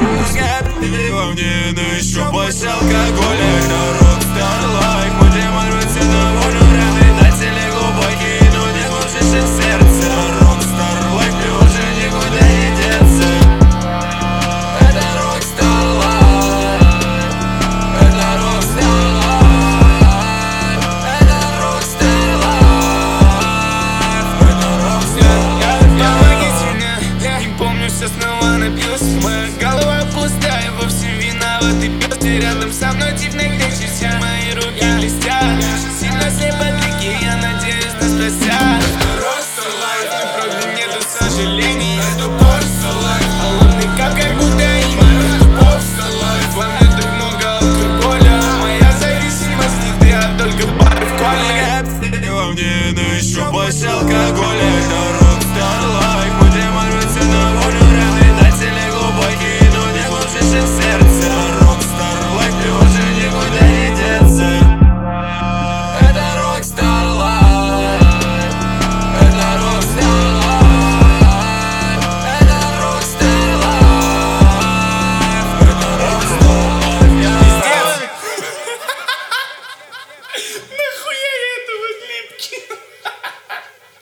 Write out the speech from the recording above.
Во мне, но еще больше алкоголя. Это Rockstar Life. Мы демонируемся на волю. Раны на теле глубокие, но не глубже, чем сердце. Rockstar Life, мне уже никуда не деться. Это Rockstar Life. Это Rockstar Life. Это Rockstar Life. Это Rockstar Life. Помогите мне, я не помню, все снова напьюсь. Моя голова пустая, во всем виноват и пес. Ты рядом со мной дивно гречишься, мои руки блестят. Сильно слепо двиги, я надеюсь, нас простят. Rockstar Life, но правда нету сожалений. Это Rockstar Life, а лунный кап как будто имя. Это Rockstar Life, во мне так много алкоголя. Моя зависимость не ты, а только бар в коле. Во мне, но еще больше алкоголя.